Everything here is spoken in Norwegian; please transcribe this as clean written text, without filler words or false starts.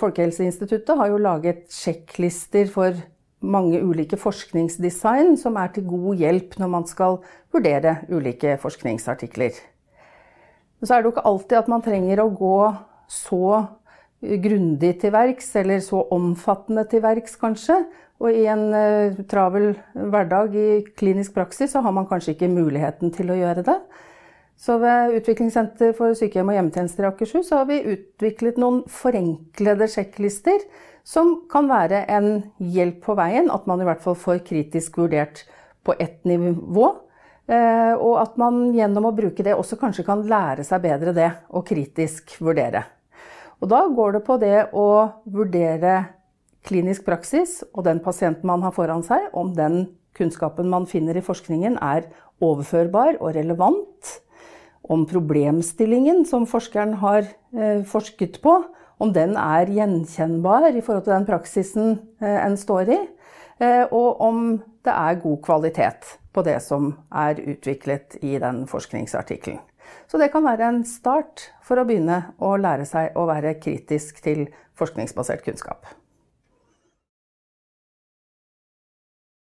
Folkehelseinstituttet har jo laget sjekklister for mange ulike forskningsdesign som til god hjelp når man skal vurdere ulike forskningsartikler. Så det jo ikke alltid at man trenger å gå så grundig til verks, eller så omfattende til verks kanskje. Og i en travel hverdag i klinisk praksis så har man kanskje ikke muligheten til å gjøre det. Så ved Utviklingssenter for sykehjem og hjemmetjenester i Akershus så har vi utviklet noen forenklede sjekklister som kan være en hjelp på veien, at man i hvert fall får kritisk vurdert på ett nivå, og at man gjennom å bruke det også kanskje kan lære seg bedre det, og kritisk vurdere. Og da går det på det å vurdere klinisk praksis og den pasienten man har foran seg, om den kunnskapen man finner i forskningen overførbar og relevant, om problemstillingen som forskeren har forsket på, om den gjenkjennbar i forhold til den praksisen en står i, og om det god kvalitet på det som utviklet i den forskningsartikkelen. Så det kan være en start for å begynne å lære seg å være kritisk til forskningsbasert kunnskap.